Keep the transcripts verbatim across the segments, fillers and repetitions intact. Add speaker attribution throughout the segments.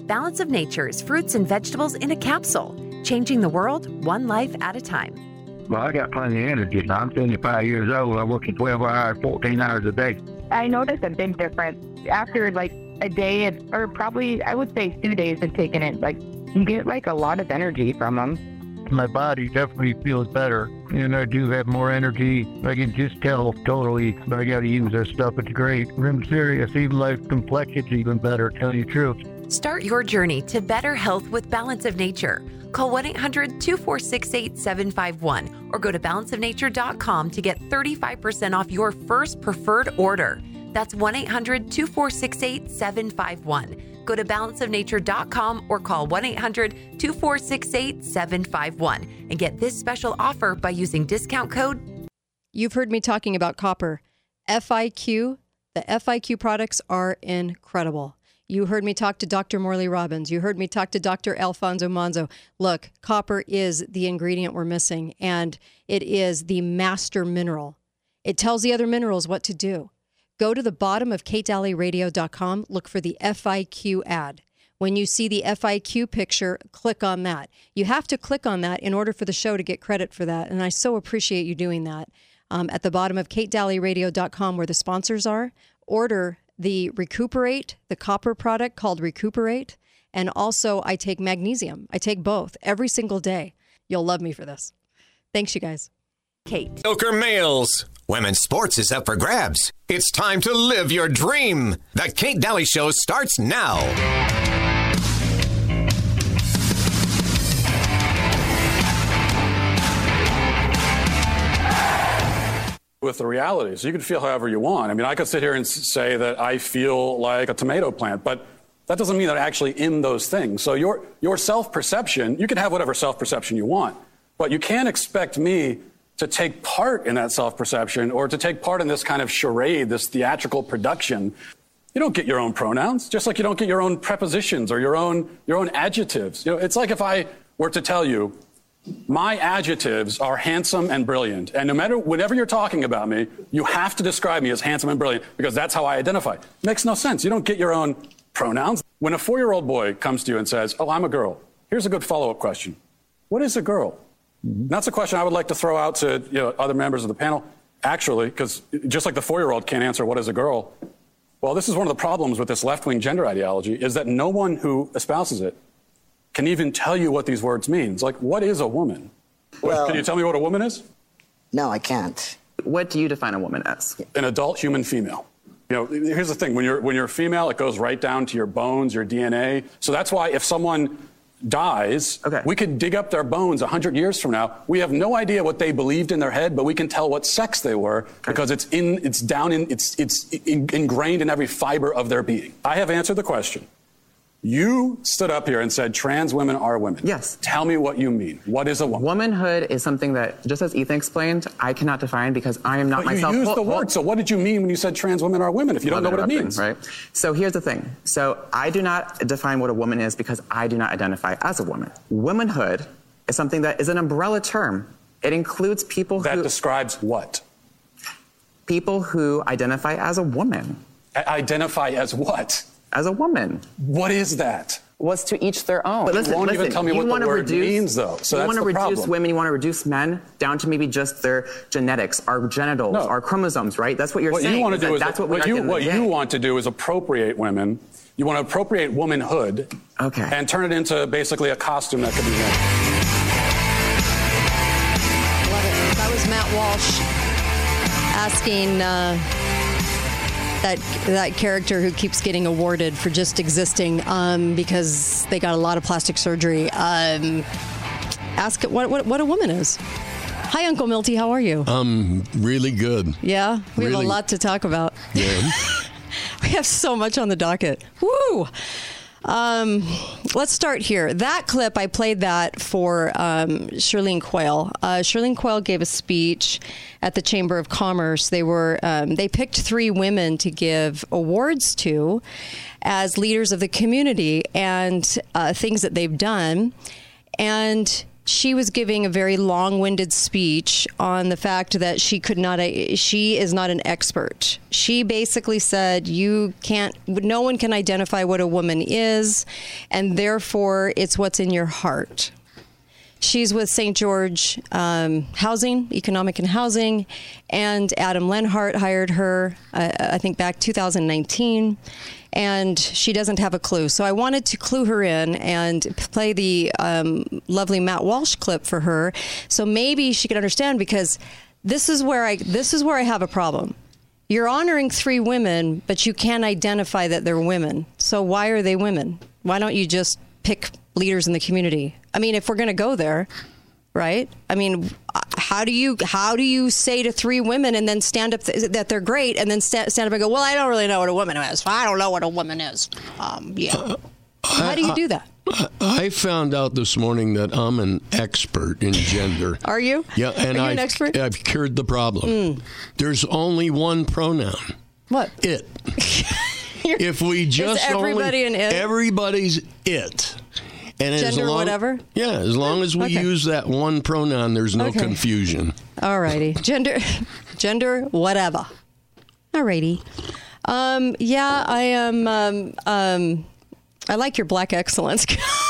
Speaker 1: Balance of Nature's fruits and vegetables in a capsule, changing the world one life at a time.
Speaker 2: Well, I got plenty of energy. Now, I'm seventy-five years old. I'm working twelve hours, fourteen hours a day.
Speaker 3: I noticed a big difference after like a day or probably, I would say two days of taking it. Like, you get like a lot of energy from them.
Speaker 2: My body definitely feels better, and I do have more energy. I can just tell totally I got to use this stuff. It's great. I'm serious. Even my complexion's even better, tell you the truth.
Speaker 1: Start your journey to better health with Balance of Nature. Call one eight hundred two four six eight seven five one or go to balance of nature dot com to get thirty-five percent off your first preferred order. That's one eight hundred two four six eight seven five one. Go to balance of nature dot com or call one eight hundred two four six eight seven five one and get this special offer by using discount code.
Speaker 4: You've heard me talking about copper. F I Q, the F I Q products are incredible. You heard me talk to Doctor Morley Robbins. You heard me talk to Doctor Alfonso Manzo. Look, copper is the ingredient we're missing, and it is the master mineral. It tells the other minerals what to do. Go to the bottom of kate daly radio dot com, look for the F I Q ad. When you see the F I Q picture, click on that. You have to click on that in order for the show to get credit for that, and I so appreciate you doing that. Um, at the bottom of kate daly radio dot com, where the sponsors are, order the Recuperate, the copper product called Recuperate, and also I take magnesium. I take both every single day. You'll love me for this. Thanks, you guys.
Speaker 1: Kate.
Speaker 5: Joker Males. Women's sports is up for grabs. It's time to live your dream. The Kate Daly Show starts now.
Speaker 6: With the reality. So you can feel however you want. I mean, I could sit here and say that I feel like a tomato plant, but that doesn't mean that I'm actually in those things. So your your self-perception, you can have whatever self-perception you want, but you can't expect me to take part in that self-perception or to take part in this kind of charade, this theatrical production. You don't get your own pronouns, just like you don't get your own prepositions or your own your own adjectives. You know, it's like if I were to tell you, my adjectives are handsome and brilliant. And no matter, whenever you're talking about me, you have to describe me as handsome and brilliant because that's how I identify. It makes no sense. You don't get your own pronouns. When a four-year-old boy comes to you and says, oh, I'm a girl, here's a good follow-up question. What is a girl? Mm-hmm. That's a question I would like to throw out to you know, other members of the panel. Actually, because just like the four-year-old can't answer what is a girl, well, this is one of the problems with this left-wing gender ideology is that no one who espouses it can even tell you what these words mean. It's like, what is a woman? Well, can you tell me what a woman is?
Speaker 7: No, I can't.
Speaker 8: What do you define a woman as?
Speaker 6: An adult human female. You know, here's the thing. When you're, when you're a female, it goes right down to your bones, your D N A. So that's why if someone dies, okay. we could dig up their bones one hundred years from now. We have no idea what they believed in their head, but we can tell what sex they were okay. because it's in, it's down in, it's, it's in, ingrained in every fiber of their being. I have answered the question. You stood up here and said trans women are women.
Speaker 8: Yes.
Speaker 6: Tell me what you mean. What is a woman?
Speaker 8: Womanhood is something that, just as Ethan explained, I cannot define because I am not
Speaker 6: but
Speaker 8: myself.
Speaker 6: You used
Speaker 8: well,
Speaker 6: the word. Well, so what did you mean when you said trans women are women if you don't know what it means?
Speaker 8: Right. So here's the thing. So I do not define what a woman is because I do not identify as a woman. Womanhood is something that is an umbrella term. It includes people
Speaker 6: that
Speaker 8: who...
Speaker 6: That describes what?
Speaker 8: People who identify as a woman.
Speaker 6: I- identify as what?
Speaker 8: As a woman.
Speaker 6: What is that?
Speaker 8: Was to each their own.
Speaker 6: But listen, you won't listen, even tell me what the word reduce, means, though. So
Speaker 8: you
Speaker 6: that's
Speaker 8: want to
Speaker 6: the
Speaker 8: reduce
Speaker 6: problem.
Speaker 8: women, you want to reduce men down to maybe just their genetics, our genitals,
Speaker 6: no.
Speaker 8: our chromosomes, right? That's what you're
Speaker 6: what
Speaker 8: saying.
Speaker 6: You want to do
Speaker 8: that
Speaker 6: is
Speaker 8: that's what,
Speaker 6: what
Speaker 8: we
Speaker 6: you what you want to do is appropriate women. You want to appropriate womanhood,
Speaker 8: okay,
Speaker 6: and turn it into basically a costume that could be worn.
Speaker 4: Love it. That was Matt Walsh asking. Uh, That that character who keeps getting awarded for just existing um, because they got a lot of plastic surgery. Um, ask what, what what a woman is. Hi, Uncle Milty. How are you?
Speaker 9: Um, really good.
Speaker 4: Yeah, we
Speaker 9: really,
Speaker 4: have a lot to talk about.
Speaker 9: Yeah.
Speaker 4: We have so much on the docket. Woo! Um, let's start here. That clip, I played that for um, Shirlene Quayle. Uh, Shirlene Quayle gave a speech at the Chamber of Commerce. They were um, they picked three women to give awards to as leaders of the community and uh, things that they've done. And she was giving a very long-winded speech on the fact that she could not, she is not an expert. She basically said, you can't, no one can identify what a woman is, and therefore it's what's in your heart. She's with Saint George um, Housing, Economic and Housing, and Adam Lenhart hired her, uh, I think, back two thousand nineteen, and she doesn't have a clue. So I wanted to clue her in and play the um, lovely Matt Walsh clip for her, so maybe she could understand, because this is where I this is where I have a problem. You're honoring three women, but you can't identify that they're women. So why are they women? Why don't you just pick leaders in the community? I mean, if we're going to go there, right? I mean, how do you how do you say to three women and then stand up th- that they're great and then st- stand up and go, well, I don't really know what a woman is. I don't know what a woman is. Um, yeah. Uh, how do you do that?
Speaker 9: I, I found out this morning that I'm an expert in gender.
Speaker 4: Are you?
Speaker 9: Yeah, and
Speaker 4: Are you
Speaker 9: I've,
Speaker 4: an expert?
Speaker 9: I've cured the problem. Mm. There's only one pronoun.
Speaker 4: What?
Speaker 9: It. If we just
Speaker 4: is everybody
Speaker 9: only,
Speaker 4: an it?
Speaker 9: Everybody's it. And
Speaker 4: Gender
Speaker 9: as long,
Speaker 4: whatever?
Speaker 9: Yeah, as long as we
Speaker 4: okay.
Speaker 9: use that one pronoun, there's no
Speaker 4: okay.
Speaker 9: confusion.
Speaker 4: All righty. Gender, gender, whatever. All righty. Um, yeah, I am. Um, um, I like your black excellence.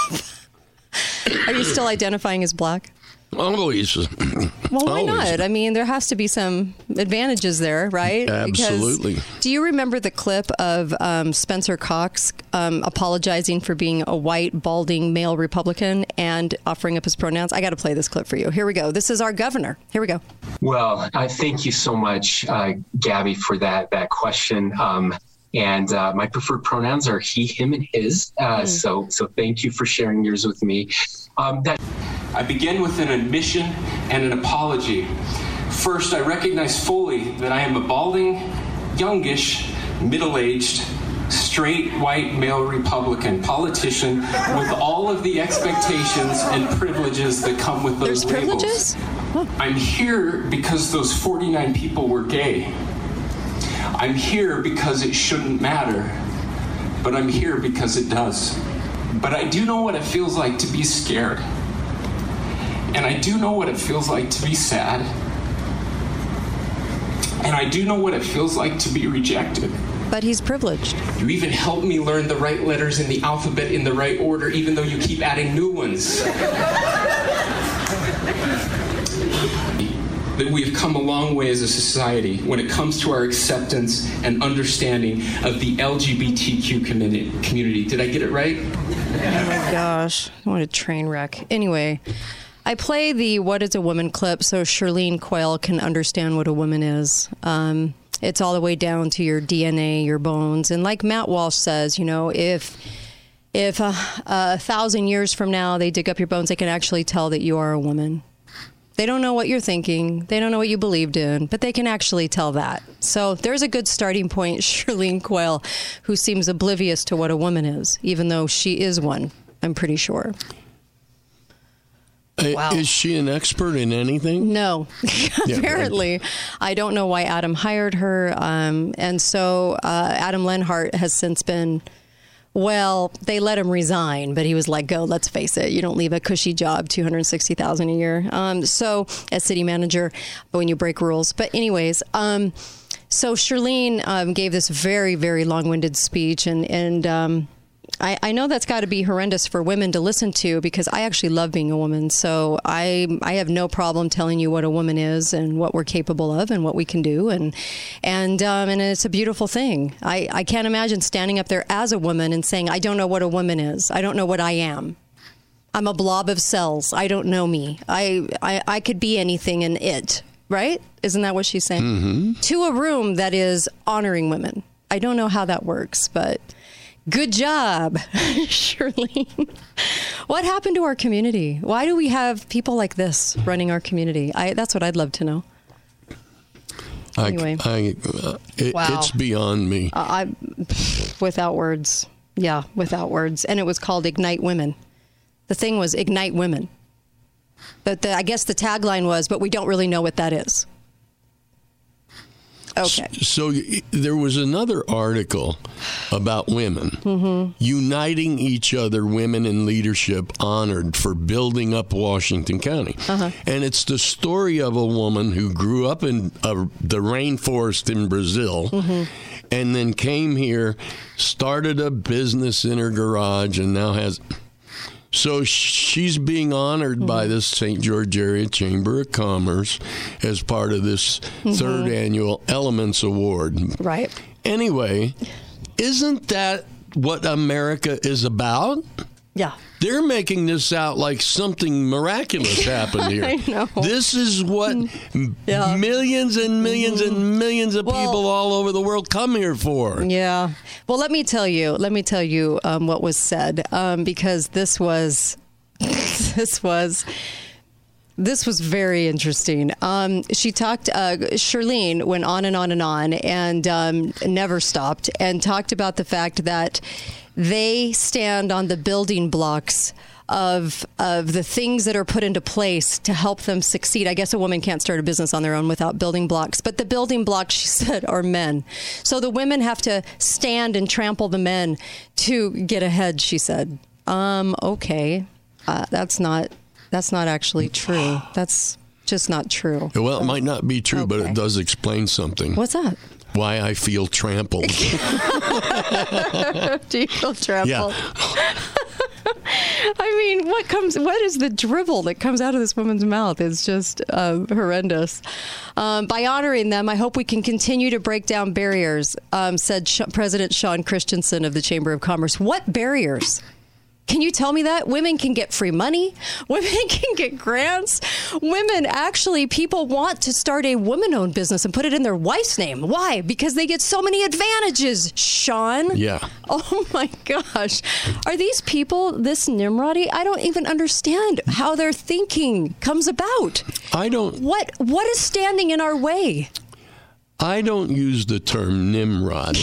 Speaker 4: Are you still identifying as black?
Speaker 9: Always.
Speaker 4: Well, why
Speaker 9: Always.
Speaker 4: not? I mean, there has to be some advantages there, right?
Speaker 9: Absolutely.
Speaker 4: Because, do you remember the clip of um, Spencer Cox um, apologizing for being a white, balding male Republican and offering up his pronouns? I got to play this clip for you. Here we go. This is our governor. Here we go.
Speaker 10: Well, I thank you so much, uh, Gabby, for that that question. Um, and uh, my preferred pronouns are he, him, and his. Uh, mm. So, so thank you for sharing yours with me. Um, that. I begin with an admission and an apology. First, I recognize fully that I am a balding, youngish, middle-aged, straight white male Republican politician with all of the expectations and privileges that come with those
Speaker 4: There's
Speaker 10: labels.
Speaker 4: Privileges? Huh.
Speaker 10: I'm here because those forty-nine people were gay. I'm here because it shouldn't matter, but I'm here because it does. But I do know what it feels like to be scared. And I do know what it feels like to be sad. And I do know what it feels like to be rejected.
Speaker 4: But he's privileged.
Speaker 10: You even helped me learn the right letters in the alphabet in the right order, even though you keep adding new ones. That we have come a long way as a society when it comes to our acceptance and understanding of the L G B T Q community. Did I get it right?
Speaker 4: Oh my gosh. What a train wreck. Anyway, I play the What is a Woman clip so Shirlene Quayle can understand what a woman is. Um, it's all the way down to your D N A, your bones. And like Matt Walsh says, you know, if if uh, a thousand years from now they dig up your bones, they can actually tell that you are a woman. They don't know what you're thinking. They don't know what you believed in, but they can actually tell that. So there's a good starting point, Shirlene Quayle, who seems oblivious to what a woman is, even though she is one, I'm pretty sure. Wow.
Speaker 9: Is she an expert in anything?
Speaker 4: No,
Speaker 9: Yeah,
Speaker 4: apparently.
Speaker 9: right.
Speaker 4: I don't know why Adam hired her. Um, and so uh, Adam Lenhart has since been, well, they let him resign, but he was let go. Let's face it. You don't leave a cushy job, two hundred sixty thousand dollars a year. Um, so as city manager, when you break rules. But anyways, um, so Shirlene um, gave this very, very long-winded speech, and, and um, I, I know that's got to be horrendous for women to listen to, because I actually love being a woman. So I I have no problem telling you what a woman is and what we're capable of and what we can do. And and um, and it's a beautiful thing. I, I can't imagine standing up there as a woman and saying, I don't know what a woman is. I don't know what I am. I'm a blob of cells. I don't know me. I, I, I could be anything in it. Right? Isn't that what she's saying?
Speaker 9: Mm-hmm.
Speaker 4: To a room that is honoring women. I don't know how that works, but good job, Shirlene. What happened to our community? Why do we have people like this running our community? I, that's what I'd love to know. Anyway.
Speaker 9: I, I, uh, it,
Speaker 4: Wow.
Speaker 9: It's beyond me.
Speaker 4: Uh, I, without words. Yeah, without words. And it was called Ignite Women. The thing was Ignite Women. But the, I guess the tagline was, but we don't really know what that is. Okay.
Speaker 9: So y- there was another article about women
Speaker 4: Mm-hmm.
Speaker 9: uniting each other, women in leadership honored for building up Washington County.
Speaker 4: Uh-huh.
Speaker 9: And it's the story of a woman who grew up in uh, the rainforest in Brazil
Speaker 4: Mm-hmm.
Speaker 9: and then came here, started a business in her garage, and now has... So she's being honored mm-hmm. by the Saint George Area Chamber of Commerce as part of this mm-hmm. third annual Elements Award.
Speaker 4: Right.
Speaker 9: Anyway, isn't that what America is about?
Speaker 4: Yeah.
Speaker 9: They're making this out like something miraculous happened here.
Speaker 4: I know.
Speaker 9: This is what
Speaker 4: Yeah.
Speaker 9: millions and millions
Speaker 4: Mm-hmm.
Speaker 9: and millions of
Speaker 4: Well,
Speaker 9: people all over the world come here for.
Speaker 4: Yeah. Well, let me tell you, let me tell you um, what was said, um, because this was, this was, this was very interesting. Um, she talked, uh, Shirlene went on and on and on and um, never stopped and talked about the fact that they stand on the building blocks of of the things that are put into place to help them succeed. I guess a woman can't start a business on their own without building blocks, but the building blocks, she said, are men. So the women have to stand and trample the men to get ahead, she said. Um, okay. Uh, that's not that's not actually true. That's just not true.
Speaker 9: Well, it might not be true,
Speaker 4: Okay.
Speaker 9: but it does explain something.
Speaker 4: What's that?
Speaker 9: Why I feel trampled.
Speaker 4: Do you feel trampled?
Speaker 9: Yeah.
Speaker 4: I mean, what comes? What is the dribble that comes out of this woman's mouth? It's just uh, horrendous. Um, by honoring them, I hope we can continue to break down barriers, um, said Sh- President Sean Christensen of the Chamber of Commerce. What barriers? Can you tell me that? Women can get free money. Women can get grants. Women, actually, people want to start a woman-owned business and put it in their wife's name. Why? Because they get so many advantages, Sean.
Speaker 9: Yeah.
Speaker 4: Oh, my gosh. Are these people this Nimrodi? I don't even understand how their thinking comes about.
Speaker 9: I don't...
Speaker 4: What What is standing in our way?
Speaker 9: I don't use the term Nimrod.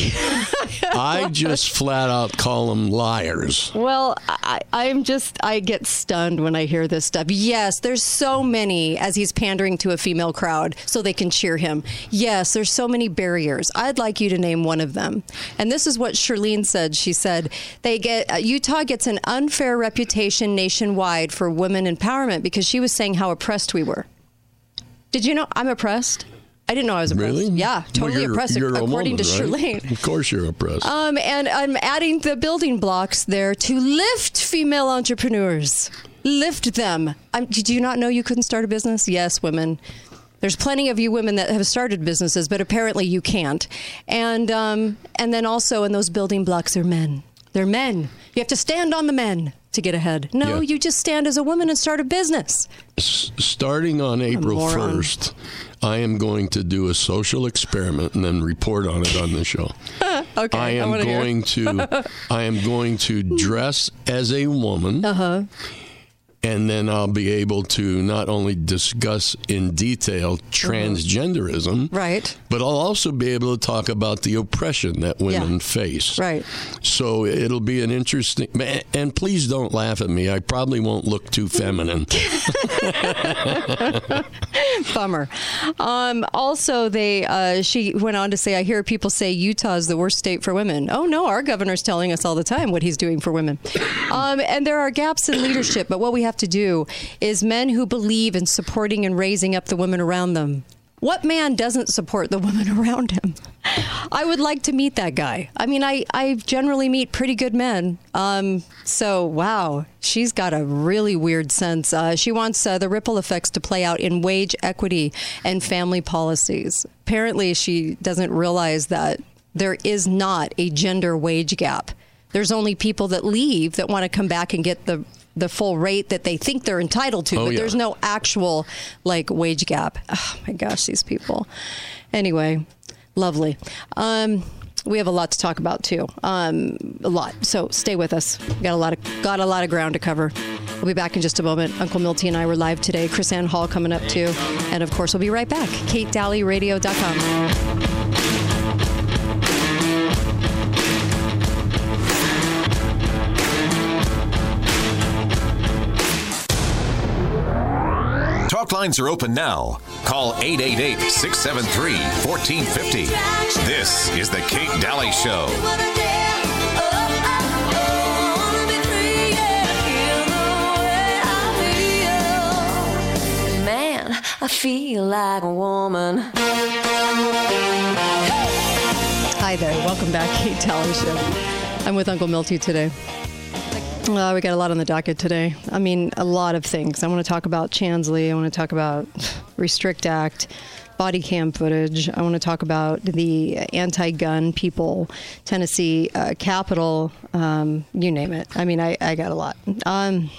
Speaker 9: I just flat out call them liars.
Speaker 4: Well, I, I'm just, I get stunned when I hear this stuff. Yes, there's so many, as he's pandering to a female crowd so they can cheer him. Yes, there's so many barriers. I'd like you to name one of them. And this is what Shirlene said. She said, they get uh, Utah gets an unfair reputation nationwide for women empowerment because she was saying how oppressed we were. Did you know I'm oppressed? I didn't know I was oppressed.
Speaker 9: Really?
Speaker 4: Yeah, totally
Speaker 9: well, you're,
Speaker 4: oppressed,
Speaker 9: you're
Speaker 4: according
Speaker 9: woman,
Speaker 4: to
Speaker 9: right?
Speaker 4: Shirlene.
Speaker 9: Of course you're oppressed.
Speaker 4: Um, and I'm adding the building blocks there to lift female entrepreneurs. Lift them. Um, did you not know you couldn't start a business? Yes, women. There's plenty of you women that have started businesses, but apparently you can't. And um, and then also, in those building blocks are men. They're men. You have to stand on the men to get ahead. No,
Speaker 9: Yeah.
Speaker 4: you just stand as a woman and start a business.
Speaker 9: S- starting on April first, I am going to do a social experiment and then report on it on the show.
Speaker 4: Okay,
Speaker 9: I am
Speaker 4: wanna hear.
Speaker 9: going to I am going to dress as a woman.
Speaker 4: Uh-huh.
Speaker 9: And then I'll be able to not only discuss in detail transgenderism,
Speaker 4: Right.
Speaker 9: but I'll also be able to talk about the oppression that women
Speaker 4: Yeah.
Speaker 9: face.
Speaker 4: Right.
Speaker 9: So it'll be an interesting, and please don't laugh at me. I probably won't look too feminine.
Speaker 4: Bummer. Um, also, they uh, she went on to say, I hear people say Utah is the worst state for women. Oh, no, our governor's telling us all the time what he's doing for women. Um, and there are gaps in leadership, but what we have to do is men who believe in supporting and raising up the women around them. What man doesn't support the women around him? I would like to meet that guy. I mean, I, I generally meet pretty good men. Um, so, wow, she's got a really weird sense. Uh, she wants uh, the ripple effects to play out in wage equity and family policies. Apparently, she doesn't realize that there is not a gender wage gap. There's only people that leave that want to come back and get the the full rate that they think they're entitled to,
Speaker 9: Oh,
Speaker 4: but
Speaker 9: yeah.
Speaker 4: there's no actual like wage gap. Oh my gosh, these people. Anyway, lovely. Um, we have a lot to talk about too. Um, a lot. So stay with us. We got a lot of got a lot of ground to cover. We'll be back in just a moment. Uncle Milty and I were live today. Chris Ann Hall coming up too, and of course we'll be right back. Kate Daly Radio dot com.
Speaker 5: Talk lines are open now. Call eight eight eight, six seven three, one four five zero. This is The Kate Daly Show.
Speaker 11: Man, I feel like a woman.
Speaker 4: Hi there. Welcome back, Kate Daly Show. I'm with Uncle Milty today. Uh, we got a lot on the docket today. I mean, a lot of things. I want to talk about Chansley. I want to talk about Restrict Act, body cam footage. I want to talk about the anti-gun people, Tennessee uh, Capitol, um, you name it. I mean, I, I got a lot. Um,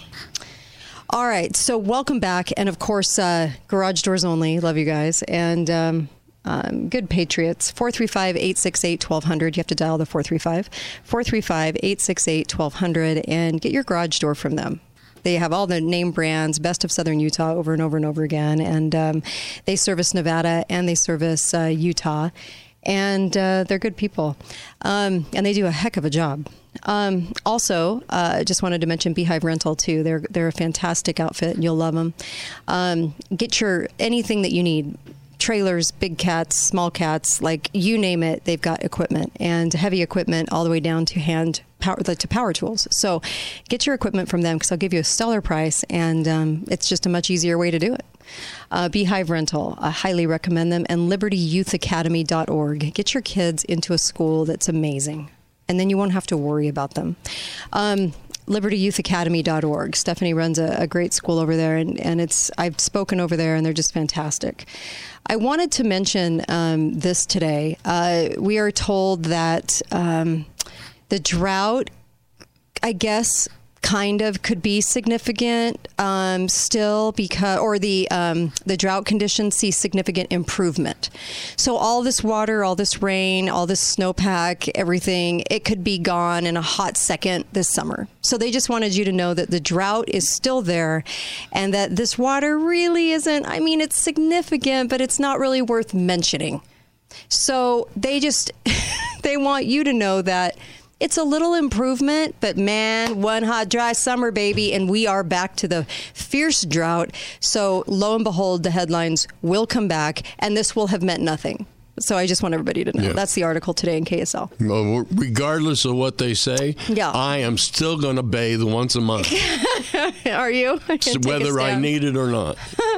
Speaker 4: all right. So welcome back. And of course, uh, garage doors only. Love you guys. And um, um, good patriots. four three five, eight six eight, one two zero zero. You have to dial the four three five, four three five, eight six eight, one two zero zero and get your garage door from them. They have all the name brands, Best of Southern Utah, over and over and over again. And um, they service Nevada and they service uh, Utah. And uh, they're good people. Um, and they do a heck of a job. Um, also, uh, just wanted to mention Beehive Rental, too. They're they're a fantastic outfit, and you'll love them. Um, get your anything that you need. Trailers, big cats, small cats, like you name it, they've got equipment, and heavy equipment all the way down to hand power, to power tools. So get your equipment from them because I'll give you a stellar price, and um, it's just a much easier way to do it. Uh, Beehive Rental, I highly recommend them, and liberty youth academy dot org. Get your kids into a school that's amazing, and then you won't have to worry about them. Um, liberty youth academy dot org. Stephanie runs a, a great school over there, and, and it's I've spoken over there, and they're just fantastic. I wanted to mention um, this today. Uh, we are told that um, the drought, I guess, kind of could be significant um, still because, or the um, the drought conditions see significant improvement. So all this water, all this rain, all this snowpack, everything, it could be gone in a hot second this summer. So they just wanted you to know that the drought is still there and that this water really isn't, I mean, it's significant, but it's not really worth mentioning. So they just, they want you to know that it's a little improvement, but man, one hot, dry summer, baby, and we are back to the fierce drought. So lo and behold, the headlines will come back, and this will have meant nothing. So I just want everybody to know. Yeah. That's the article today in K S L.
Speaker 9: Well, regardless of what they say,
Speaker 4: yeah.
Speaker 9: I am still going to bathe once a month.
Speaker 4: Are you?
Speaker 9: Whether I need it or not.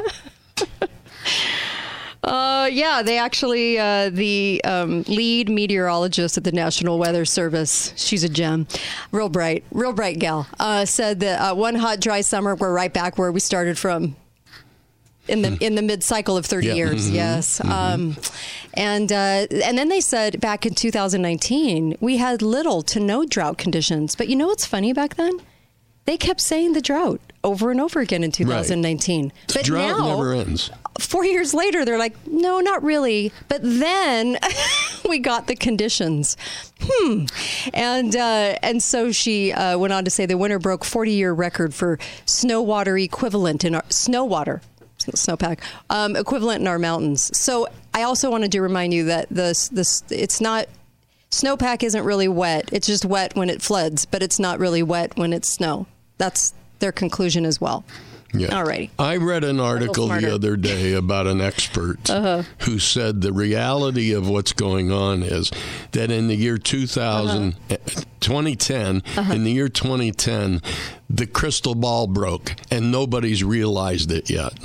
Speaker 4: Uh, yeah, they actually, uh, the um, lead meteorologist at the National Weather Service, she's a gem, real bright, real bright gal, uh, said that uh, one hot, dry summer, we're right back where we started from in the in the mid-cycle of thirty yeah. years, mm-hmm. yes. Mm-hmm. Um, and uh, and then they said back in two thousand nineteen, we had little to no drought conditions. But you know what's funny back then? They kept saying the drought over and over again in two thousand nineteen.
Speaker 9: Right. The
Speaker 4: but
Speaker 9: drought
Speaker 4: now,
Speaker 9: never ends.
Speaker 4: Four years later, they're like, no, not really. But then we got the conditions. Hmm. And uh, and so she uh, went on to say the winter broke forty-year record for snow water equivalent in our snow water. Snowpack um, equivalent in our mountains. So I also wanted to remind you that this this it's not snowpack isn't really wet. It's just wet when it floods, but it's not really wet when it's snow. That's their conclusion as well.
Speaker 9: Yeah.
Speaker 4: Alrighty.
Speaker 9: I read an article the other day about an expert uh-huh. who said the reality of what's going on is that in the year two thousand, uh-huh. twenty ten, uh-huh. in the year twenty ten, the crystal ball broke and nobody's realized it yet.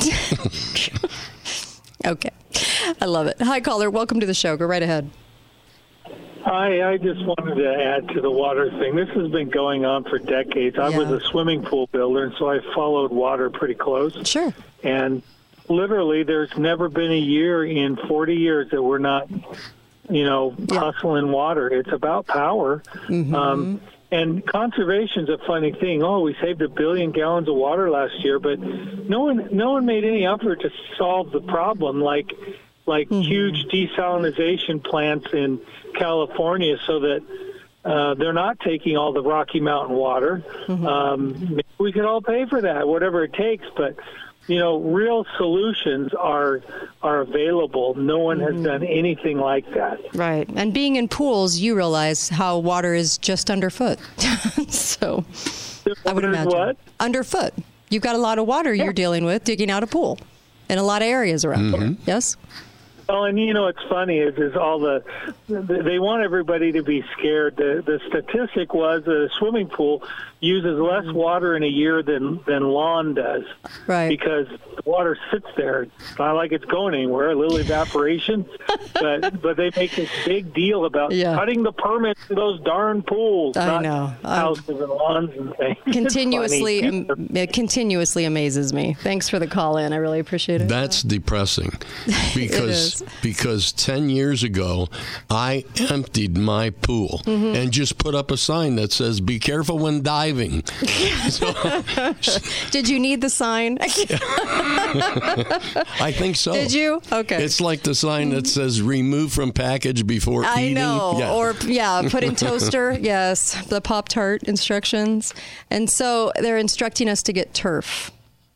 Speaker 4: Okay. I love it. Hi, caller. Welcome to the show. Go right ahead.
Speaker 12: Hi, I just wanted to add to the water thing. This has been going on for decades. I yeah. was a swimming pool builder, and so I followed water pretty close.
Speaker 4: Sure.
Speaker 12: And literally, there's never been a year in forty years that we're not, you know, yeah. hustling water. It's about power. Mm-hmm. Um, and conservation's a funny thing. Oh, we saved a billion gallons of water last year, but no one, no one made any effort to solve the problem, like like mm-hmm. huge desalination plants in California, so that uh, they're not taking all the Rocky Mountain water. Mm-hmm. Um, maybe we could all pay for that, whatever it takes. But you know, real solutions are are available. No one mm-hmm. has done anything like that.
Speaker 4: Right. And being in pools, you realize how water is just underfoot. So I would imagine
Speaker 12: what?
Speaker 4: underfoot. You've got a lot of water yeah. you're dealing with digging out a pool. in a lot of areas around
Speaker 9: Mm-hmm.
Speaker 4: here. Yes?
Speaker 12: Well, and you know what's funny is is all the they want everybody to be scared. The the statistic was that a swimming pool uses less water in a year than than lawn does.
Speaker 4: Right.
Speaker 12: Because the water sits there. It's not like it's going anywhere. A little evaporation, but but they make this big deal about
Speaker 4: Yeah.
Speaker 12: cutting the permits to those darn pools.
Speaker 4: I
Speaker 12: not
Speaker 4: know.
Speaker 12: houses and lawns and things. It's
Speaker 4: Continuously,
Speaker 12: funny.
Speaker 4: um, it continuously amazes me. Thanks for the call in. I really appreciate it.
Speaker 9: That's depressing because
Speaker 4: is.
Speaker 9: because ten years ago I emptied my pool
Speaker 4: Mm-hmm.
Speaker 9: and just put up a sign that says "Be careful when diving." So,
Speaker 4: Did you need the sign?
Speaker 9: I think so.
Speaker 4: Did you? Okay.
Speaker 9: It's like the sign that says "Remove from package before
Speaker 4: I
Speaker 9: eating."
Speaker 4: know.
Speaker 9: Yeah.
Speaker 4: Or, yeah, put in toaster. Yes, the Pop-Tart instructions. And so they're instructing us to get turf.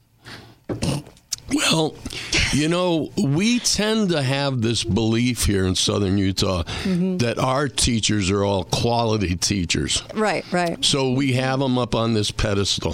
Speaker 9: Well, you know, we tend to have this belief here in Southern Utah
Speaker 4: Mm-hmm.
Speaker 9: that our teachers are all quality teachers.
Speaker 4: Right, right.
Speaker 9: So we have them up on this pedestal.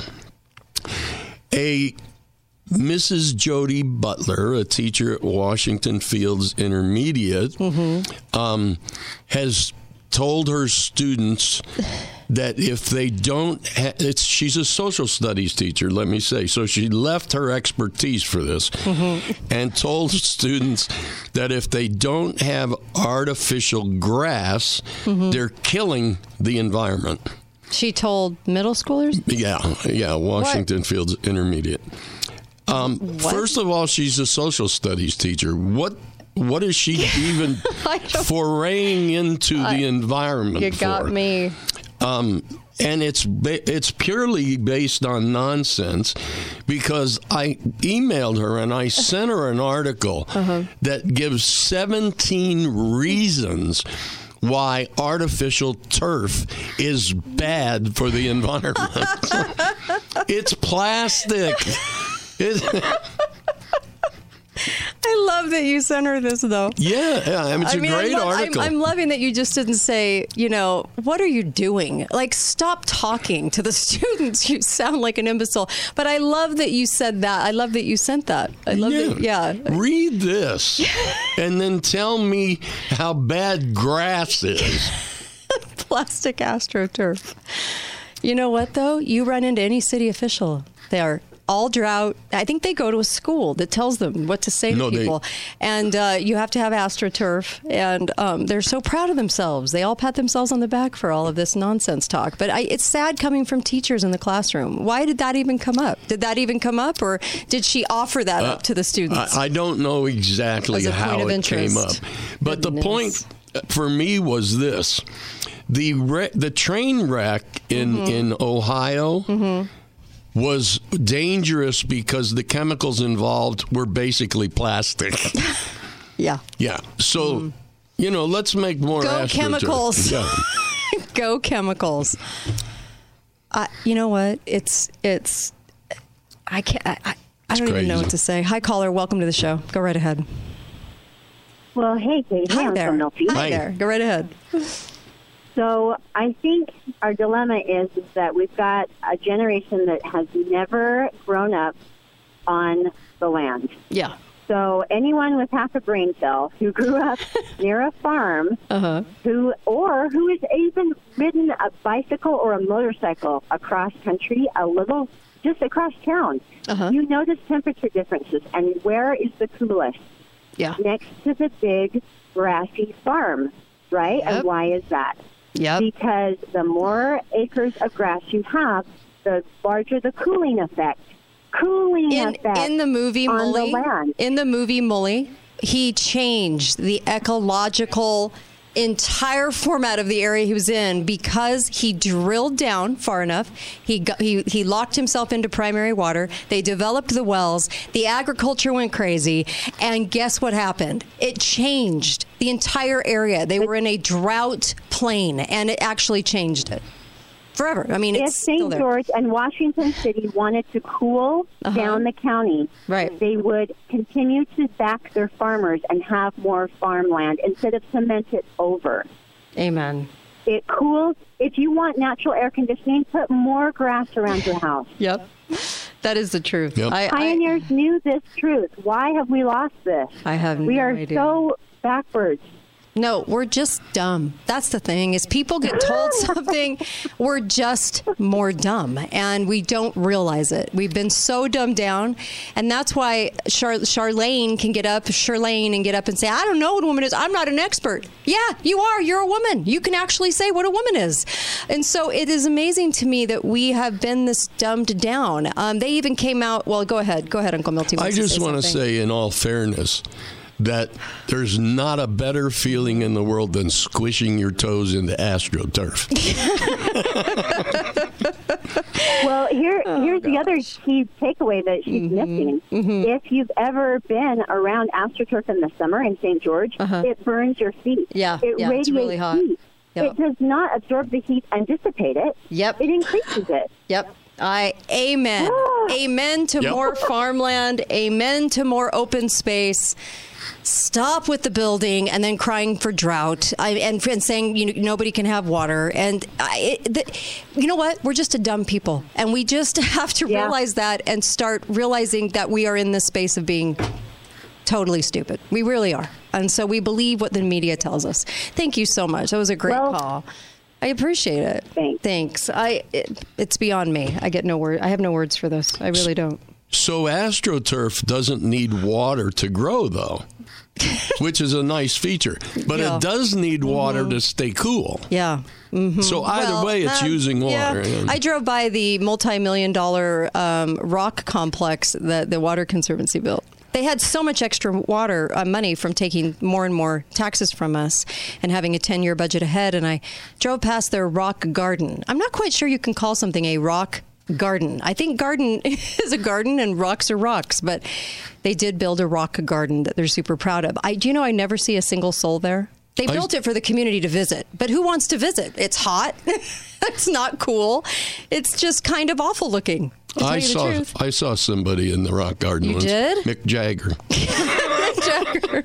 Speaker 9: A Missus Jody Butler, a teacher at Washington Fields Intermediate,
Speaker 4: Mm-hmm.
Speaker 9: um, has told her students that if they don't, ha- it's she's a social studies teacher, let me say, so she left her expertise for this
Speaker 4: Mm-hmm.
Speaker 9: and told students that if they don't have artificial grass,
Speaker 4: Mm-hmm.
Speaker 9: they're killing the environment.
Speaker 4: She told middle schoolers?
Speaker 9: Yeah, yeah, Washington Fields Intermediate. Um, first of all, she's a social studies teacher. What what is she even foraying into the environment
Speaker 4: You
Speaker 9: for?
Speaker 4: got me.
Speaker 9: Um, and it's ba- it's purely based on nonsense because I emailed her and I sent her an article
Speaker 4: Uh-huh.
Speaker 9: that gives seventeen reasons why artificial turf is bad for the environment. It's plastic. It,
Speaker 4: I love that you sent her this, though.
Speaker 9: yeah, yeah, I mean, it's
Speaker 4: I
Speaker 9: a
Speaker 4: mean,
Speaker 9: great
Speaker 4: I love,
Speaker 9: article.
Speaker 4: I'm, I'm loving that you just didn't say, you know, what are you doing? Like, stop talking to the students. You sound like an imbecile. But I love that you said that. I love that you sent that. I love
Speaker 9: yeah.
Speaker 4: that. Yeah.
Speaker 9: Read this and then tell me how bad grass is.
Speaker 4: Plastic AstroTurf. You know what, though? You run into any city official. They are all drought. I think they go to a school that tells them what to say to
Speaker 9: No, they-
Speaker 4: people. And uh, you have to have AstroTurf. And um, they're so proud of themselves. They all pat themselves on the back for all of this nonsense talk. But I, it's sad coming from teachers in the classroom. Why did that even come up? Did that even come up? Or did she offer that
Speaker 9: Uh,
Speaker 4: up to the students?
Speaker 9: I, I don't know exactly
Speaker 4: As a point
Speaker 9: how
Speaker 4: of
Speaker 9: it came up.
Speaker 4: interest.
Speaker 9: But
Speaker 4: Goodness.
Speaker 9: the point for me was this. The re- the train wreck in,
Speaker 4: Mm-hmm.
Speaker 9: in Ohio was dangerous because the chemicals involved were basically plastic.
Speaker 4: yeah.
Speaker 9: Yeah. So, you know, let's make more
Speaker 4: Go
Speaker 9: AstroTurf.
Speaker 4: chemicals.
Speaker 9: Yeah.
Speaker 4: Go chemicals. Uh, you know what? It's it's. I can't. I, I, I don't even know
Speaker 9: crazy.
Speaker 4: what to say. Hi, caller. Welcome to the show. Go right ahead.
Speaker 13: Well, hey, Katie.
Speaker 4: Hi
Speaker 13: I'm
Speaker 4: there.
Speaker 13: from Milwaukee.
Speaker 4: Hi there. Go right ahead.
Speaker 13: So I think our dilemma is, is that we've got a generation that has never grown up on the land.
Speaker 4: Yeah.
Speaker 13: So anyone with half a brain cell who grew up near a farm,
Speaker 4: Uh-huh.
Speaker 13: who or who has even ridden a bicycle or a motorcycle across country, a little just across town,
Speaker 4: Uh-huh.
Speaker 13: you notice temperature differences. And where is the coolest?
Speaker 4: Yeah.
Speaker 13: Next to the big grassy farm, right?
Speaker 4: Yep.
Speaker 13: And why is that?
Speaker 4: Yep.
Speaker 13: Because the more acres of grass you have, the larger the cooling effect. Cooling
Speaker 4: In
Speaker 13: effect
Speaker 4: in the movie
Speaker 13: on
Speaker 4: Mully,
Speaker 13: the land.
Speaker 4: in the movie Mully, he changed the ecological entire format of the area he was in because he drilled down far enough. He got, he he locked himself into primary water. They developed the wells. The agriculture went crazy, and guess what happened? It changed the entire area. They were in a drought plain, and it actually changed it forever. I mean,
Speaker 13: If
Speaker 4: it's still
Speaker 13: Saint
Speaker 4: there.
Speaker 13: George and Washington City wanted to cool
Speaker 4: Uh-huh.
Speaker 13: down the county,
Speaker 4: Right.
Speaker 13: they would continue to back their farmers and have more farmland instead of cement it over.
Speaker 4: Amen.
Speaker 13: It cools. If you want natural air conditioning, put more grass around your house.
Speaker 4: Yep. That is the truth.
Speaker 9: Yep.
Speaker 4: I,
Speaker 13: Pioneers I, knew this truth. Why have we lost this?
Speaker 4: I have
Speaker 13: we
Speaker 4: no
Speaker 13: are
Speaker 4: idea.
Speaker 13: so backwards.
Speaker 4: No, we're just dumb. That's the thing, is people get told something, we're just more dumb, and we don't realize it. We've been so dumbed down, and that's why Char- Charlene can get up, Charlene, and get up and say, I don't know what a woman is. I'm not an expert. Yeah, you are. You're a woman. You can actually say what a woman is. And so it is amazing to me that we have been this dumbed down. Um, they even came out, well, go ahead. Go ahead, Uncle Milty.
Speaker 9: I just want to say, in all fairness, that there's not a better feeling in the world than squishing your toes into AstroTurf.
Speaker 13: Well, here,
Speaker 4: oh,
Speaker 13: here's
Speaker 4: gosh.
Speaker 13: the other key takeaway that she's
Speaker 4: mm-hmm.
Speaker 13: missing.
Speaker 4: Mm-hmm.
Speaker 13: If you've ever been around AstroTurf in the summer in Saint George,
Speaker 4: uh-huh.
Speaker 13: it burns your feet.
Speaker 4: Yeah,
Speaker 13: it
Speaker 4: yeah,
Speaker 13: radiates
Speaker 4: it's really hot.
Speaker 13: heat.
Speaker 4: Yep.
Speaker 13: It does not absorb the heat and dissipate it.
Speaker 4: Yep.
Speaker 13: It increases it.
Speaker 4: Yep. I amen. Amen to
Speaker 9: Yep.
Speaker 4: more farmland. Amen to more open space. Stop with the building and then crying for drought I, and, and saying you know, nobody can have water. And I, it, the, you know what? We're just a dumb people. And we just have to
Speaker 13: Yeah.
Speaker 4: realize that and start realizing that we are in this space of being totally stupid. We really are. And so we believe what the media tells us. Thank you so much. That was a great
Speaker 13: Well,
Speaker 4: call. I appreciate it.
Speaker 13: Thanks.
Speaker 4: Thanks. I it, it's beyond me. I get no word. I have no words for this. I really don't.
Speaker 9: So AstroTurf doesn't need water to grow, though, which is a nice feature. But
Speaker 4: Yeah.
Speaker 9: it does need water
Speaker 4: Mm-hmm.
Speaker 9: to stay cool.
Speaker 4: Yeah. Mm-hmm.
Speaker 9: So either
Speaker 4: Well,
Speaker 9: way, it's
Speaker 4: uh,
Speaker 9: using water.
Speaker 4: Yeah. I drove by the multi-million dollar um, rock complex that the Water Conservancy built. They had so much extra water uh, money from taking more and more taxes from us and having a ten-year budget ahead. And I drove past their rock garden. I'm not quite sure you can call something a rock garden. I think garden is a garden and rocks are rocks, but they did build a rock garden that they're super proud of. I, do you know I never see a single soul there? They
Speaker 9: I-
Speaker 4: built it for the community to visit, but who wants to visit? It's hot. It's not cool. It's just kind of awful looking. To tell
Speaker 9: I
Speaker 4: you the
Speaker 9: saw
Speaker 4: truth.
Speaker 9: I saw somebody in the rock garden
Speaker 4: You
Speaker 9: once.
Speaker 4: did?
Speaker 9: Mick Jagger.
Speaker 4: Mick Jagger.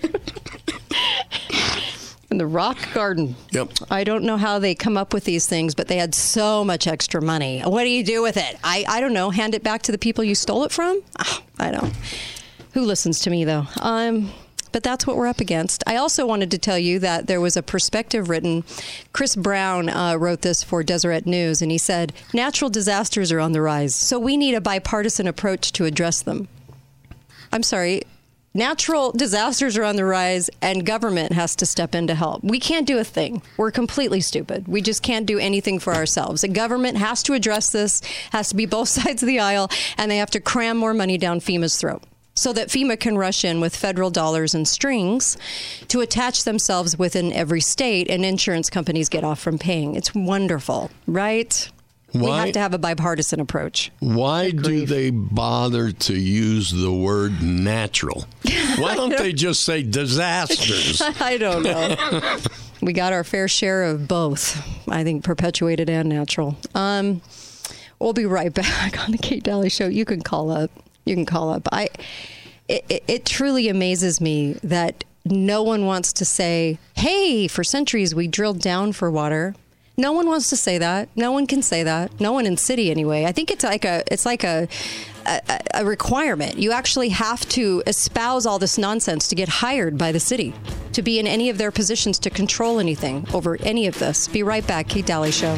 Speaker 4: In the rock garden.
Speaker 9: Yep.
Speaker 4: I don't know how they come up with these things, but they had so much extra money. What do you do with it? I, I don't know. Hand it back to the people you stole it from? Oh, I don't. Who listens to me, though? Um, but that's what we're up against. I also wanted to tell you that there was a perspective written. Chris Brown uh, wrote this for Deseret News, and he said, natural disasters are on the rise, so we need a bipartisan approach to address them. I'm sorry. Natural disasters are on the rise, and government has to step in to help. We can't do a thing. We're completely stupid. We just can't do anything for ourselves. The government has to address this, has to be both sides of the aisle, and they have to cram more money down FEMA's throat so that FEMA can rush in with federal dollars and strings to attach themselves within every state, and insurance companies get off from paying. It's wonderful, right? We
Speaker 9: Why-
Speaker 4: have to have a bipartisan approach.
Speaker 9: Why do they bother to use the word natural? Why don't they just say disasters?
Speaker 4: I don't know. We got our fair share of both, I think, perpetuated and natural. Um, we'll be right back on the Kate Daly Show. You can call up. You can call up. I. It, it, it truly amazes me that no one wants to say, hey, for centuries we drilled down for water. No one wants to say that. No one can say that. No one in city anyway. I think it's like a it's like a, a a requirement. You actually have to espouse all this nonsense to get hired by the city, to be in any of their positions to control anything over any of this. Be right back. Kate Daly Show.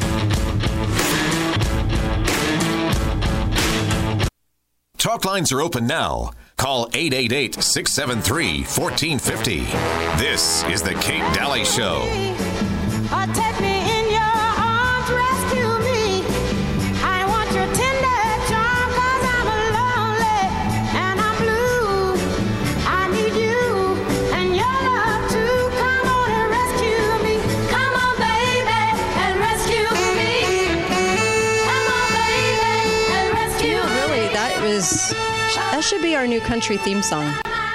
Speaker 5: Talk lines are open now. Call eight eight eight, six seven three, one four five zero. This is the Kate Daly Show.
Speaker 14: Oh, take me in your arms, rescue me. I want your tender charm, 'cause I'm lonely and I'm blue. I need you and your love to come on and rescue me. Come on, baby, and rescue me. Come on, baby, and rescue
Speaker 4: You know, really, that was that should be our new country theme song.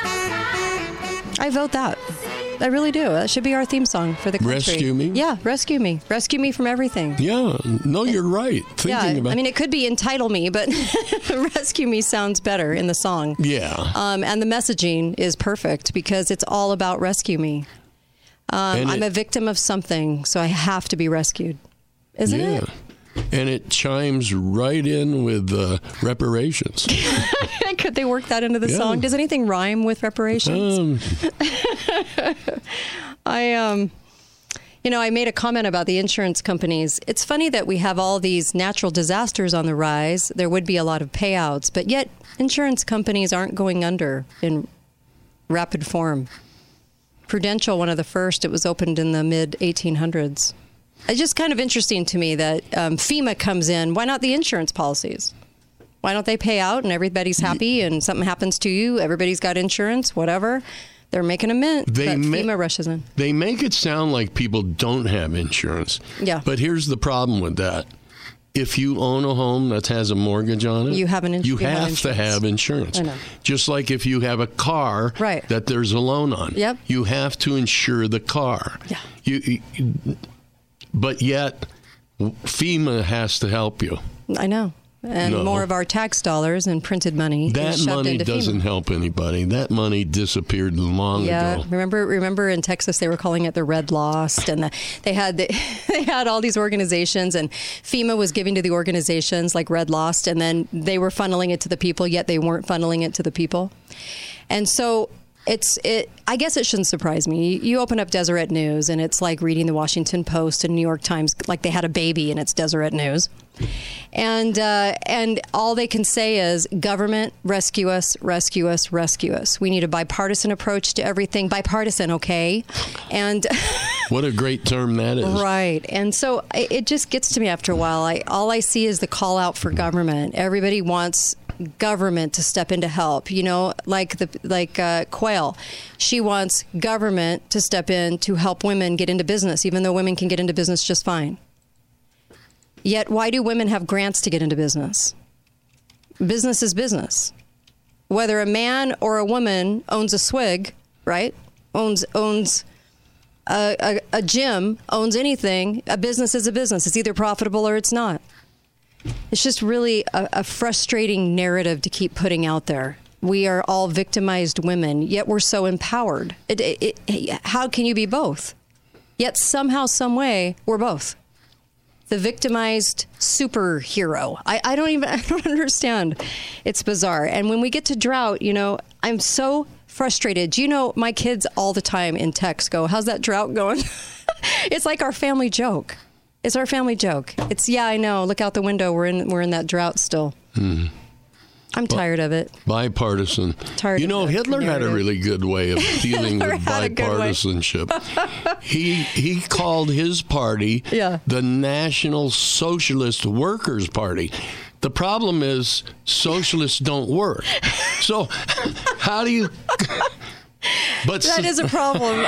Speaker 4: I vote that. I really do. That should be our theme song for the country.
Speaker 9: Rescue me?
Speaker 4: Yeah, rescue me. Rescue me from everything.
Speaker 9: Yeah, no, you're right. Thinking
Speaker 4: yeah,
Speaker 9: about
Speaker 4: I mean, it could be Entitle Me, but Rescue Me sounds better in the song.
Speaker 9: Yeah.
Speaker 4: Um, and the messaging is perfect because it's all about rescue me. Um,
Speaker 9: And
Speaker 4: I'm
Speaker 9: it-
Speaker 4: a victim of something, so I have to be rescued. Isn't
Speaker 9: yeah.
Speaker 4: it?
Speaker 9: and it chimes right in with uh, reparations.
Speaker 4: Could they work that into the
Speaker 9: Yeah.
Speaker 4: song? Does anything rhyme with reparations?
Speaker 9: Um,
Speaker 4: I um you know, I made a comment about the insurance companies. It's funny that we have all these natural disasters on the rise. There would be a lot of payouts, but yet insurance companies aren't going under in rapid form. Prudential, one of the first, it was opened in the mid eighteen hundreds. It's just kind of interesting to me that um, FEMA comes in. Why not the insurance policies? Why don't they pay out and everybody's happy and something happens to you, everybody's got insurance, whatever. They're making a mint,
Speaker 9: They
Speaker 4: but
Speaker 9: ma-
Speaker 4: FEMA rushes in.
Speaker 9: They make it sound like people don't have insurance.
Speaker 4: Yeah.
Speaker 9: But here's the problem with that. If you own a home that has a mortgage on it,
Speaker 4: You have an ins-
Speaker 9: you
Speaker 4: you have
Speaker 9: have to
Speaker 4: insurance.
Speaker 9: have insurance.
Speaker 4: I know.
Speaker 9: Just like if you have a car
Speaker 4: Right.
Speaker 9: that there's a loan on.
Speaker 4: Yep.
Speaker 9: You have to insure the car.
Speaker 4: Yeah.
Speaker 9: You, you, but yet, FEMA has to help you.
Speaker 4: I know. And
Speaker 9: No.
Speaker 4: more of our tax dollars and printed money
Speaker 9: That
Speaker 4: is shoved
Speaker 9: money
Speaker 4: into
Speaker 9: doesn't
Speaker 4: FEMA.
Speaker 9: help anybody. That money disappeared long
Speaker 4: Yeah,
Speaker 9: ago.
Speaker 4: remember remember in Texas they were calling it the Red Lost, and the, they had the, they had all these organizations, and FEMA was giving to the organizations like Red Lost, and then they were funneling it to the people, yet they weren't funneling it to the people. And so it's it. I guess it shouldn't surprise me. You, you open up Deseret News, and it's like reading the Washington Post and New York Times, like they had a baby, and it's Deseret News. And uh, and all they can say is, government, rescue us, rescue us, rescue us. We need a bipartisan approach to everything. Bipartisan, okay? And
Speaker 9: What a great term that is.
Speaker 4: right. And so I- it just gets to me after a while. I all I see is the call out for government. Everybody wants government to step in to help. You know, like the like uh, Quayle, she wants government to step in to help women get into business, even though women can get into business just fine. Yet, why do women have grants to get into business? Business is business. Whether a man or a woman owns a swig, right? Owns owns a, a, a gym, owns anything. A business is a business. It's either profitable or it's not. It's just really a, a frustrating narrative to keep putting out there. We are all victimized women, yet we're so empowered. It, it, it, how can you be both? Yet somehow, some way, we're both. The victimized superhero. I, I don't even, I don't understand. It's bizarre. And when we get to drought, you know, I'm so frustrated. Do you know, my kids all the time in text go, how's that drought going? It's like our family joke. It's our family joke. It's, yeah, I know. Look out the window. We're in, we're in that drought still.
Speaker 9: Hmm.
Speaker 4: I'm tired of it.
Speaker 9: Bipartisan.
Speaker 4: Tired
Speaker 9: you know,
Speaker 4: of the
Speaker 9: Hitler had a
Speaker 4: narrative.
Speaker 9: really good way of dealing
Speaker 4: Hitler
Speaker 9: with
Speaker 4: had a good way.
Speaker 9: bipartisanship. he he called his party
Speaker 4: Yeah.
Speaker 9: the National Socialist Workers Party. The problem is socialists don't work. So how do you? But
Speaker 4: That is a problem.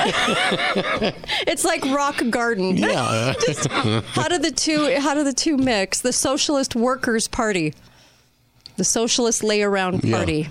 Speaker 4: It's like rock garden.
Speaker 9: Yeah.
Speaker 4: Just, how do the two? How do the two mix? The Socialist Workers Party, the Socialist Lay Around
Speaker 9: Yeah.
Speaker 4: Party.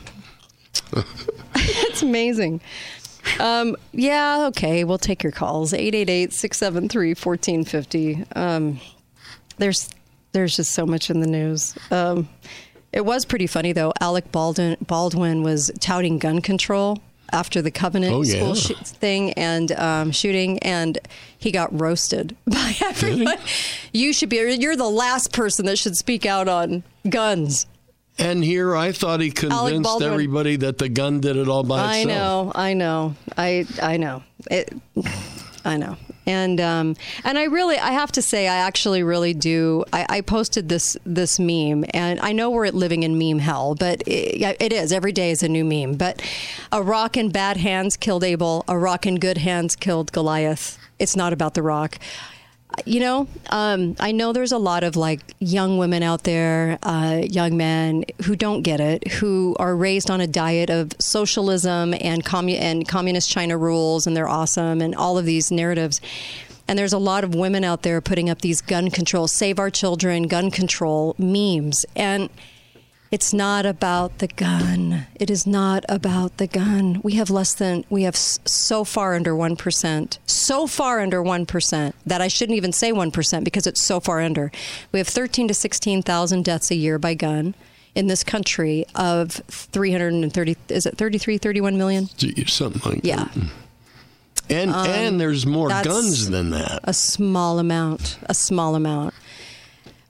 Speaker 4: It's amazing. Um, yeah. Okay. We'll take your calls. eight eight eight, six seven three, one four five zero. Um, there's there's just so much in the news. Um, it was pretty funny though. Alec Baldwin Baldwin was touting gun control after the Covenant
Speaker 9: Oh, yeah.
Speaker 4: school sh- thing and um, shooting, and he got roasted by everybody. You should be. You're the last person that should speak out on guns.
Speaker 9: And here I thought he convinced
Speaker 4: Baldwin.
Speaker 9: everybody that the gun did it all by
Speaker 4: I
Speaker 9: itself.
Speaker 4: know, I know, I I know it. I know, and um, and I really, I have to say, I actually really do. I, I posted this this meme, and I know we're living in meme hell, but it, it is every day is a new meme. But a rock in bad hands killed Abel. A rock in good hands killed Goliath. It's not about the rock. You know, um, I know there's a lot of like young women out there, uh, young men who don't get it, who are raised on a diet of socialism and commu- and communist China rules, and they're awesome, and all of these narratives. And there's a lot of women out there putting up these gun control, save our children, gun control memes. And it's not about the gun. It is not about the gun. We have less than, we have s- so far under one percent, so far under one percent that I shouldn't even say one percent because it's so far under. We have thirteen to sixteen thousand deaths a year by gun in this country of three hundred thirty, is it thirty-three, thirty-one million?
Speaker 9: Gee, something like
Speaker 4: Yeah.
Speaker 9: that. And,
Speaker 4: Um,
Speaker 9: and there's more
Speaker 4: that's
Speaker 9: guns than that.
Speaker 4: A small amount, a small amount.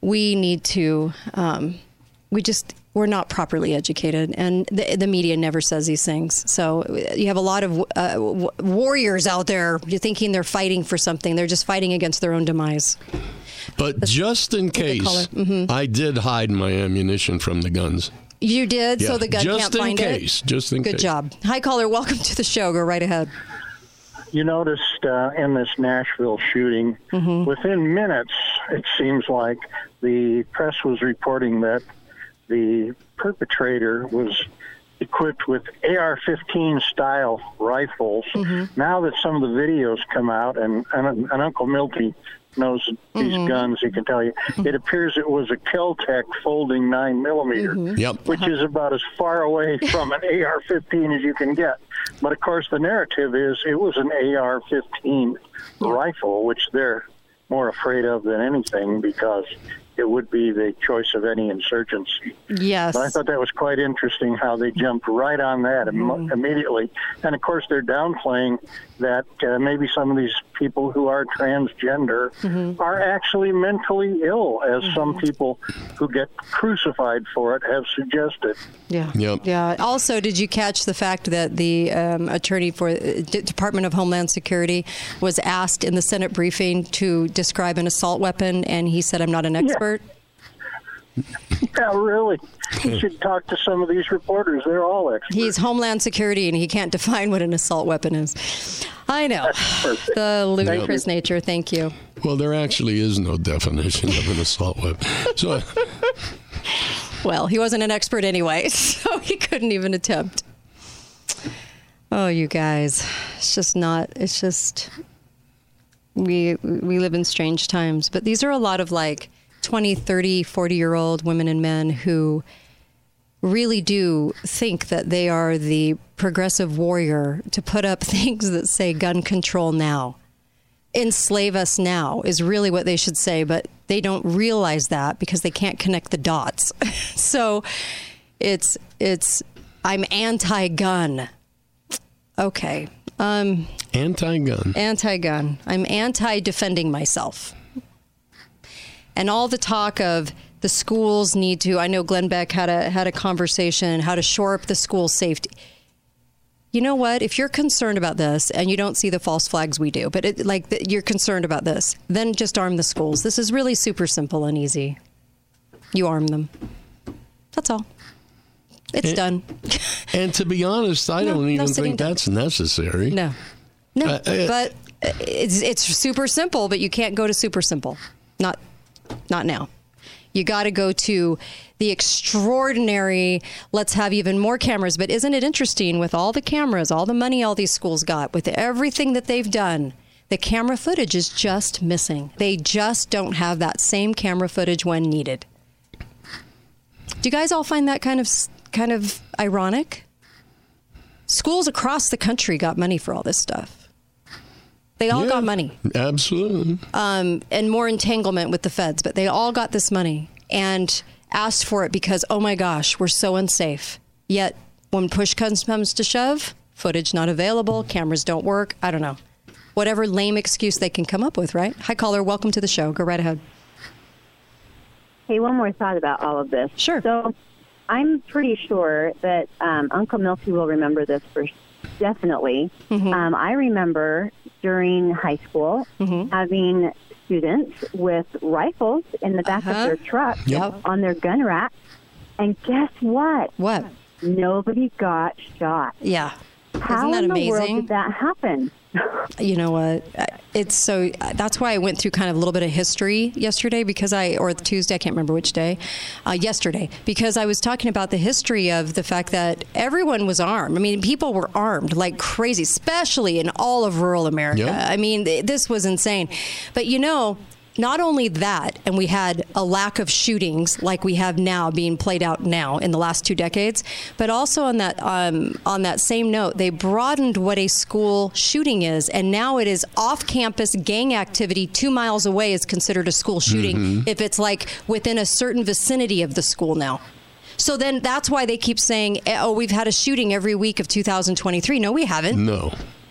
Speaker 4: we need to, um, we just, we're not properly educated, and the, the media never says these things. So you have a lot of uh, w- warriors out there thinking they're fighting for something. They're just fighting against their own demise.
Speaker 9: But
Speaker 4: That's,
Speaker 9: just in case, mm-hmm. I did hide my ammunition from the guns.
Speaker 4: You did?
Speaker 9: Yeah,
Speaker 4: so the gun
Speaker 9: just
Speaker 4: can't find
Speaker 9: in case,
Speaker 4: it?
Speaker 9: Just in
Speaker 4: Good
Speaker 9: case.
Speaker 4: Good job. Hi, caller. Welcome to the show. Go right ahead.
Speaker 15: You noticed uh, in this Nashville shooting, mm-hmm. within minutes, it seems like the press was reporting that the perpetrator was equipped with A R fifteen style rifles. Mm-hmm. Now that some of the videos come out, and, and, and Uncle Milty knows these mm-hmm. guns, he can tell you, it appears it was a Kel-Tec folding nine millimeter,
Speaker 9: mm-hmm. yep.
Speaker 15: which is about as far away from an A R fifteen as you can get. But of course, the narrative is it was an A R fifteen rifle, which they're more afraid of than anything because it would be the choice of any insurgency.
Speaker 4: Yes.
Speaker 15: But I thought that was quite interesting how they jumped right on that Im- mm. immediately. And, of course, they're downplaying that uh, maybe some of these people who are transgender mm-hmm. are actually mentally ill, as mm-hmm. some people who get crucified for it have suggested.
Speaker 4: Yeah.
Speaker 9: Yep.
Speaker 4: Yeah. Also, did you catch the fact that the um, attorney for the D- Department of Homeland Security was asked in the Senate briefing to describe an assault weapon, and he said, "I'm not an expert."
Speaker 15: Yeah. Yeah, really. You should talk to some of these reporters. They're all experts.
Speaker 4: He's Homeland Security, and he can't define what an assault weapon is. I know. The ludicrous nature. Thank you.
Speaker 9: Well, there actually is no definition of an assault weapon. So,
Speaker 4: well, he wasn't an expert anyway, so he couldn't even attempt. Oh, you guys. It's just not, it's just, we we live in strange times. But these are a lot of like twenty, thirty, forty-year-old women and men who really do think that they are the progressive warrior to put up things that say gun control now. Enslave us now is really what they should say, but they don't realize that because they can't connect the dots. So it's, it's, I'm anti-gun. Okay. Um,
Speaker 9: anti-gun.
Speaker 4: Anti-gun. I'm anti-defending myself. And all the talk of the schools need to, I know Glenn Beck had a had a conversation, how to shore up the school safety. You know what? If you're concerned about this and you don't see the false flags we do, but it, like the, you're concerned about this, then just arm the schools. This is really super simple and easy. You arm them. That's all. It's
Speaker 9: and,
Speaker 4: done.
Speaker 9: And to be honest, I no, don't even no think that's
Speaker 4: down.
Speaker 9: necessary.
Speaker 4: No. No,
Speaker 9: uh, uh,
Speaker 4: but it's it's super simple, but you can't go to super simple. Not Not now. You got to go to the extraordinary, let's have even more cameras. But isn't it interesting with all the cameras, all the money all these schools got, with everything that they've done, the camera footage is just missing. They just don't have that same camera footage when needed. Do you guys all find that kind of kind of ironic? Schools across the country got money for all this stuff. They all
Speaker 9: yeah,
Speaker 4: got money.
Speaker 9: Absolutely.
Speaker 4: Um, and more entanglement with the feds, but they all got this money and asked for it because, oh my gosh, we're so unsafe. Yet when push comes, comes to shove, footage not available, cameras don't work. I don't know. Whatever lame excuse they can come up with, right? Hi, caller. Welcome to the show. Go right ahead.
Speaker 13: Hey, one more thought about all of this.
Speaker 4: Sure.
Speaker 13: So I'm pretty sure that um, Uncle Milty will remember this for definitely. Mm-hmm. Um, I remember during high school mm-hmm. having students with rifles in the back uh-huh. of their truck
Speaker 4: yep.
Speaker 13: on their gun rack. And guess what?
Speaker 4: What?
Speaker 13: Nobody got shot.
Speaker 4: Yeah.
Speaker 13: How
Speaker 4: Isn't that
Speaker 13: in
Speaker 4: amazing?
Speaker 13: the world did that happen?
Speaker 4: You know what? It's so, that's why I went through kind of a little bit of history yesterday because I, or Tuesday, I can't remember which day, uh, yesterday, because I was talking about the history of the fact that everyone was armed. I mean, people were armed like crazy, especially in all of rural America.
Speaker 9: Yep.
Speaker 4: I mean, this was insane. But you know, not only that, and we had a lack of shootings like we have now being played out now in the last two decades, but also on that um, on that same note, they broadened what a school shooting is, and now it is off-campus gang activity two miles away is considered a school shooting mm-hmm. if it's like within a certain vicinity of the school now. So then that's why they keep saying, oh, we've had a shooting every week of two thousand twenty-three. No, we haven't.
Speaker 9: No.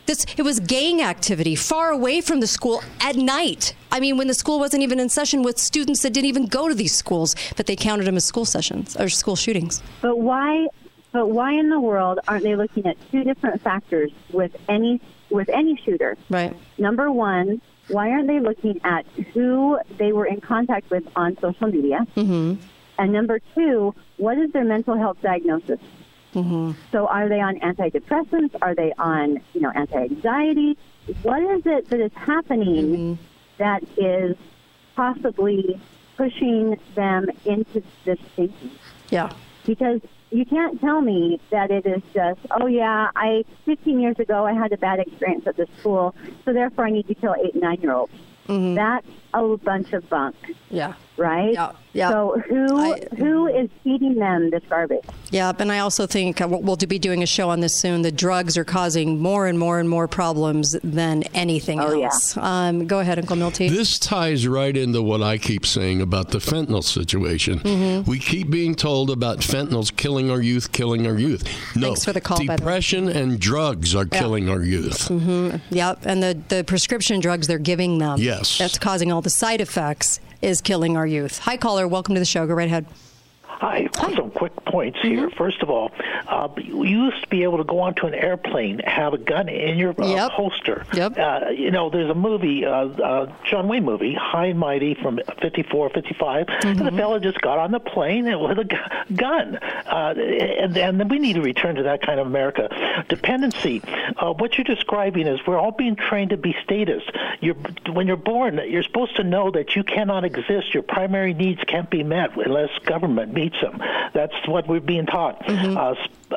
Speaker 4: This it was gang activity far away from the school at night. I mean, when the school wasn't even in session, with students that didn't even go to these schools, but they counted them as school sessions or school shootings.
Speaker 13: But why? But why in the world aren't they looking at two different factors with any with any shooter?
Speaker 4: Right.
Speaker 13: Number one, why aren't they looking at who they were in contact with on social media?
Speaker 4: Mm-hmm.
Speaker 13: And number two, what is their mental health diagnosis?
Speaker 4: Mm-hmm.
Speaker 13: So are they on antidepressants? Are they on, you know, anti-anxiety? What is it that is happening
Speaker 4: mm-hmm.
Speaker 13: that is possibly pushing them into this thinking?
Speaker 4: Yeah.
Speaker 13: Because you can't tell me that it is just, oh, yeah, I fifteen years ago I had a bad experience at the school, so therefore I need to kill eight and nine-year-olds.
Speaker 4: Mm-hmm.
Speaker 13: That's a bunch of bunk.
Speaker 4: Yeah.
Speaker 13: Right?
Speaker 4: Yeah. Yeah.
Speaker 13: So who
Speaker 4: I,
Speaker 13: who is feeding them this garbage?
Speaker 4: Yeah, and I also think uh, we'll be doing a show on this soon. The drugs are causing more and more and more problems than anything
Speaker 13: oh,
Speaker 4: else. Yeah. Um, go ahead, Uncle Milty.
Speaker 9: This ties right into what I keep saying about the fentanyl situation.
Speaker 4: Mm-hmm.
Speaker 9: We keep being told about fentanyl's killing our youth, killing our youth. No,
Speaker 4: Thanks for the call,
Speaker 9: depression and drugs are
Speaker 4: yeah.
Speaker 9: killing our youth.
Speaker 4: Mm-hmm. Yep, and the, the prescription drugs they're giving them.
Speaker 9: Yes.
Speaker 4: That's causing all the side effects is killing our youth. Hi, caller. Welcome to the show. Go right ahead.
Speaker 16: Hi. Some quick points here. Mm-hmm. First of all, uh, you used to be able to go onto an airplane, have a gun in your uh,
Speaker 4: yep.
Speaker 16: holster.
Speaker 4: Yep.
Speaker 16: Uh, you know, there's a movie, uh, uh, John Wayne movie, High and Mighty from fifty-four, fifty-five, mm-hmm. and the fella just got on the plane with a gu- gun. Uh, and, and we need to return to that kind of America. Dependency. Uh, what you're describing is we're all being trained to be statists. You're, when you're born, you're supposed to know that you cannot exist. Your primary needs can't be met unless government meets them. That's what we're being taught. Mm-hmm. Uh,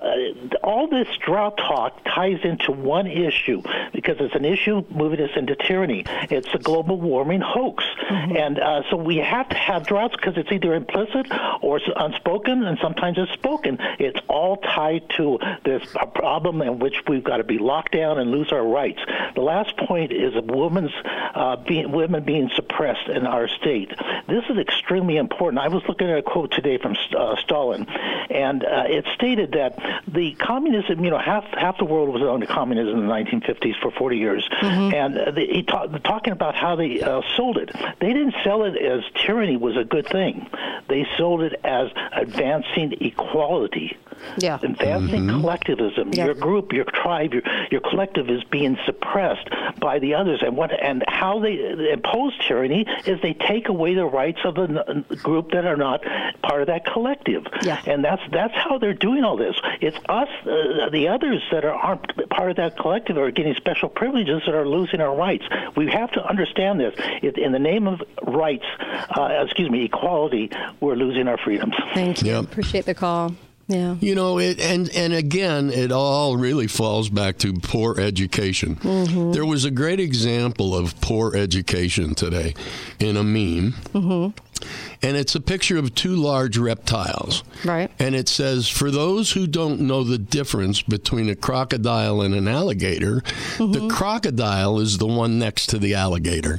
Speaker 16: all this drought talk ties into one issue because it's an issue moving us into tyranny. It's a global warming hoax. Mm-hmm. And uh, so we have to have droughts because it's either implicit or it's unspoken, and sometimes it's spoken. It's all tied to this problem in which we've got to be locked down and lose our rights. The last point is a woman's uh, being, women being suppressed in our state. This is extremely important. I was looking at a quote today from uh, Stalin, and uh, it stated that the communism, you know, half half the world was under communism in the nineteen fifties for forty years, mm-hmm. and uh, the, he ta- talking about how they uh, sold it. They didn't sell it as tyranny was a good thing. They sold it as advancing equality.
Speaker 4: Yeah.
Speaker 16: Advancing mm-hmm. collectivism.
Speaker 4: Yeah.
Speaker 16: Your group, your tribe, your your collective is being suppressed by the others, and what and how they impose tyranny is they take away the rights of the group that are not part of that collective.
Speaker 4: Yeah.
Speaker 16: And that's that's how they're doing all this. It's us, uh, the others that are, aren't part of that collective are getting special privileges that are losing our rights. We have to understand this. It, in the name of rights, uh, excuse me, equality, we're losing our freedoms.
Speaker 4: Thank you.
Speaker 9: Yep.
Speaker 4: Appreciate the call. Yeah.
Speaker 9: You know, it, and, and again, it all really falls back to poor education.
Speaker 4: Mm-hmm.
Speaker 9: There was a great example of poor education today in a meme.
Speaker 4: Mm-hmm.
Speaker 9: And it's a picture of two large reptiles.
Speaker 4: Right.
Speaker 9: And it says, for those who don't know the difference between a crocodile and an alligator, mm-hmm. the crocodile is the one next to the alligator.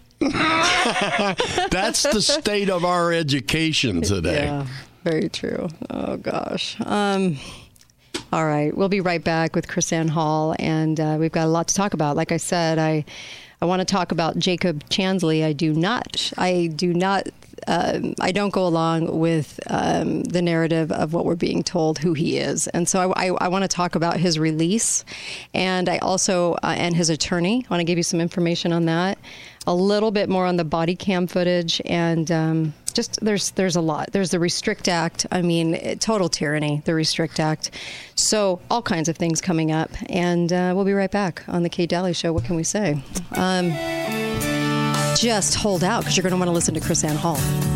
Speaker 9: That's the state of our education today.
Speaker 4: Yeah, very true. Oh, gosh. Um, all right. We'll be right back with KrisAnne Hall, and uh, we've got a lot to talk about. Like I said, I I want to talk about Jacob Chansley. I do not. I do not. Um, I don't go along with um, the narrative of what we're being told who he is. And so I, I, I want to talk about his release. And I also, uh, and his attorney, I want to give you some information on that. A little bit more on the body cam footage. And um, just there's there's a lot. There's the Restrict Act. I mean, total tyranny, the Restrict Act. So all kinds of things coming up. And uh, we'll be right back on the Kate Daly Show. What can we say? Um, Just hold out because you're going to want to listen to KrisAnne Hall.